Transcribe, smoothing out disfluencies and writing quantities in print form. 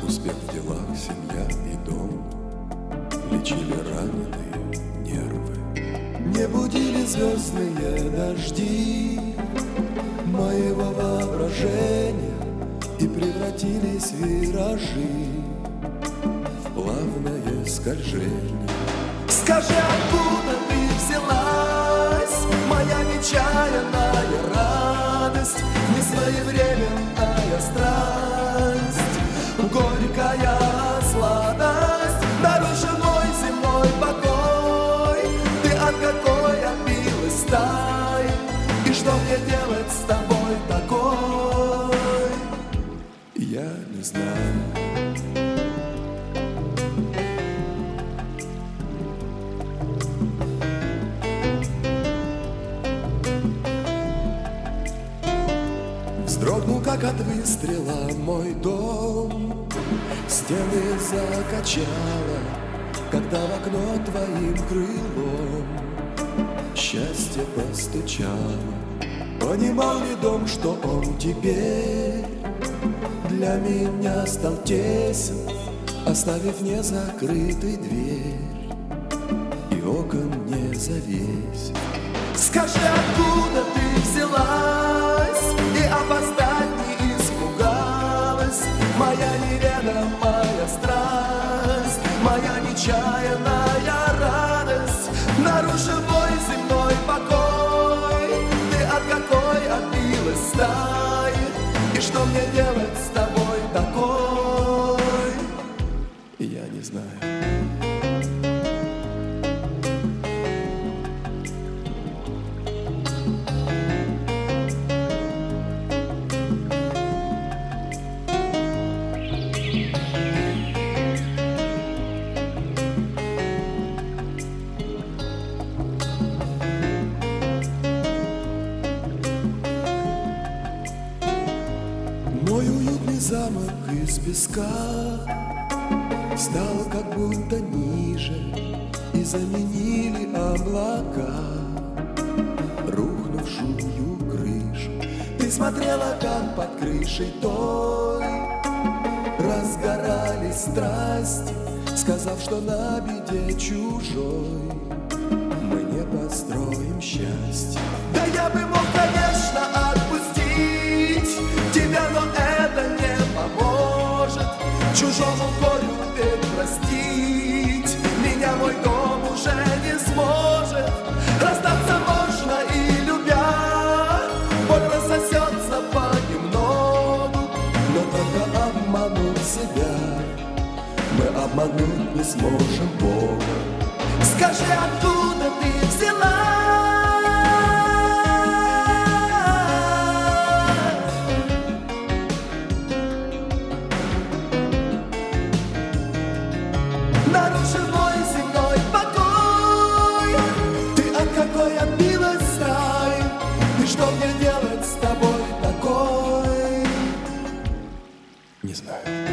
Успех в делах, семья и дом лечили раненые нервы. Не будили звездные дожди моего воображения, и превратились виражи в плавное скольжение. Скажи, откуда ты взялась, моя нечаянная радость, несвоевременная страсть, горькая сладость, нарушен мой земной покой. Ты от какой отбилась стаи, и что мне делать с тобой такой, я не знаю. Вздрогнул, как от выстрела, мой дом, стены закачало, когда в окно твоим крылом счастье постучало. Понимал ли дом, что он теперь для меня стал тесен, оставив незакрытой дверь и окон не завесив? Скажи, откуда ты взялась и опоздать не испугалась, моя неведомая страсть, моя нечаянная радость, нарушив мой земной покой. Ты от какой отбилась стаи, и что мне делать с тобой такой, я не знаю. Мой уютный замок из песка стал как будто ниже, и заменили облака рухнувшую крышу. Ты смотрела, как под крышей той разгорались страсти, сказав, что на беде чужой мы не построим счастье. Да я бы мог, конечно, отпустить тебя, но это не поможет. Чужому горю ведь простить меня мой дом уже не сможет. Расстаться можно и любя, боль рассосется понемногу, но только обмануть себя мы обмануть не сможем Бога. Скажи, откуда ты взялась, нарушив мой земной покой. Ты от какой отбилась стаи, и что мне делать с тобой такой, не знаю.